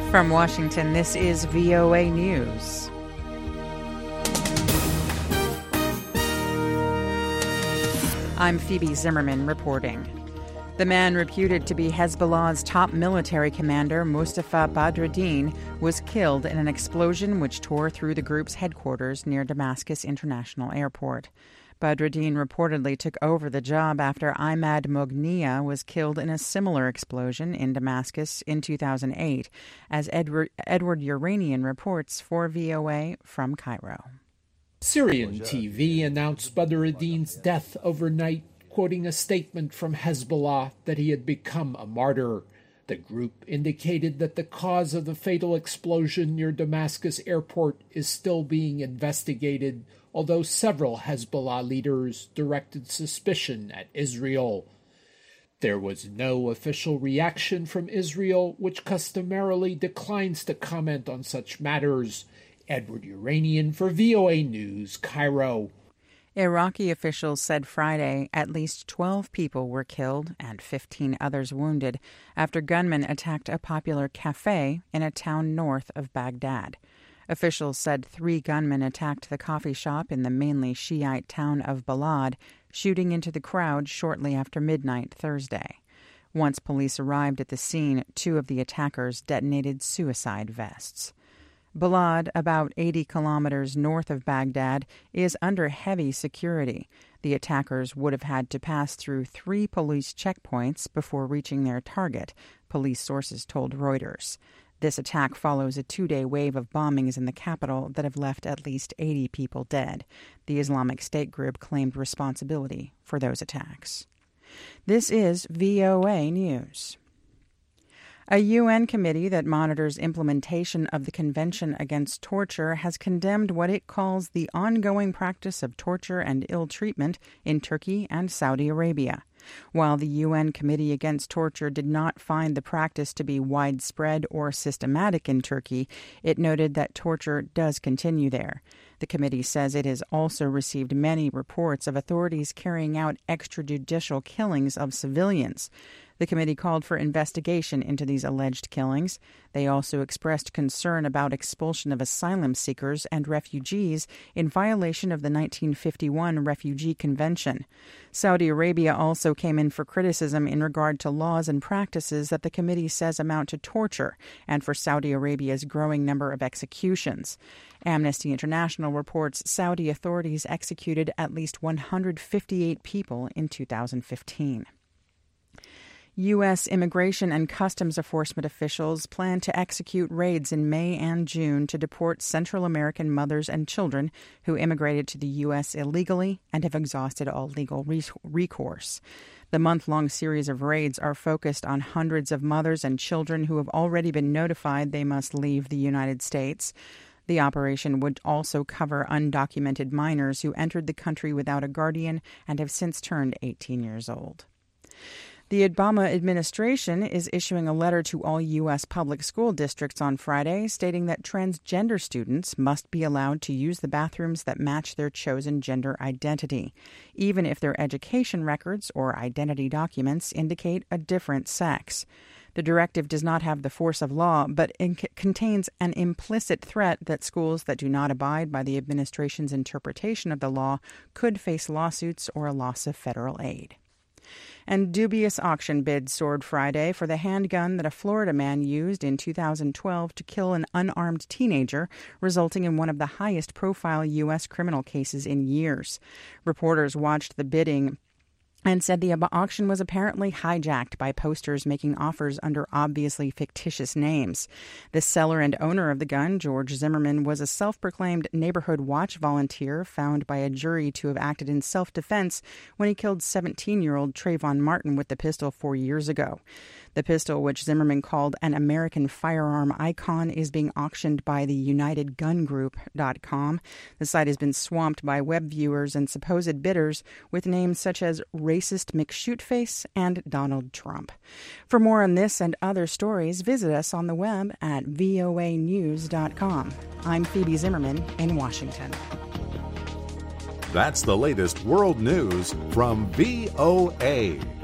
From Washington, this is VOA News. I'm Phoebe Zimmerman reporting. The man reputed to be Hezbollah's top military commander, Mustafa Badreddine, was killed in an explosion which tore through the group's headquarters near Damascus International Airport. Badreddine reportedly took over the job after Ahmad Moghniyeh was killed in a similar explosion in Damascus in 2008, as Edward Uranian reports for VOA from Cairo. Syrian TV announced Badreddine's death overnight, quoting a statement from Hezbollah that he had become a martyr. The group indicated that the cause of the fatal explosion near Damascus airport is still being investigated, although several Hezbollah leaders directed suspicion at Israel. There was no official reaction from Israel, which customarily declines to comment on such matters. Edward Uranian for VOA News, Cairo. Iraqi officials said Friday at least 12 people were killed and 15 others wounded after gunmen attacked a popular cafe in a town north of Baghdad. Officials said 3 gunmen attacked the coffee shop in the mainly Shiite town of Balad, shooting into the crowd shortly after midnight Thursday. Once police arrived at the scene, 2 of the attackers detonated suicide vests. Balad, about 80 kilometers north of Baghdad, is under heavy security. The attackers would have had to pass through 3 police checkpoints before reaching their target, police sources told Reuters. This attack follows a 2-day wave of bombings in the capital that have left at least 80 people dead. The Islamic State group claimed responsibility for those attacks. This is VOA News. A UN committee that monitors implementation of the Convention Against Torture has condemned what it calls the ongoing practice of torture and ill treatment in Turkey and Saudi Arabia. While the UN Committee Against Torture did not find the practice to be widespread or systematic in Turkey, it noted that torture does continue there. The committee says it has also received many reports of authorities carrying out extrajudicial killings of civilians. The committee called for investigation into these alleged killings. They also expressed concern about expulsion of asylum seekers and refugees in violation of the 1951 Refugee Convention. Saudi Arabia also came in for criticism in regard to laws and practices that the committee says amount to torture and for Saudi Arabia's growing number of executions. Amnesty International reports Saudi authorities executed at least 158 people in 2015. U.S. Immigration and Customs Enforcement officials plan to execute raids in May and June to deport Central American mothers and children who immigrated to the U.S. illegally and have exhausted all legal recourse. The month-long series of raids are focused on hundreds of mothers and children who have already been notified they must leave the United States. The operation would also cover undocumented minors who entered the country without a guardian and have since turned 18 years old. The Obama administration is issuing a letter to all U.S. public school districts on Friday stating that transgender students must be allowed to use the bathrooms that match their chosen gender identity, even if their education records or identity documents indicate a different sex. The directive does not have the force of law, but it contains an implicit threat that schools that do not abide by the administration's interpretation of the law could face lawsuits or a loss of federal aid. And dubious auction bids soared Friday for the handgun that a Florida man used in 2012 to kill an unarmed teenager, resulting in one of the highest-profile U.S. criminal cases in years. Reporters watched the bidding and said the auction was apparently hijacked by posters making offers under obviously fictitious names. The seller and owner of the gun, George Zimmerman, was a self-proclaimed neighborhood watch volunteer found by a jury to have acted in self-defense when he killed 17-year-old Trayvon Martin with the pistol 4 years ago. The pistol, which Zimmerman called an American firearm icon, is being auctioned by the UnitedGunGroup.com. The site has been swamped by web viewers and supposed bidders with names such as Racist McShootface and Donald Trump. For more on this and other stories, visit us on the web at voanews.com. I'm Phoebe Zimmerman in Washington. That's the latest world news from VOA.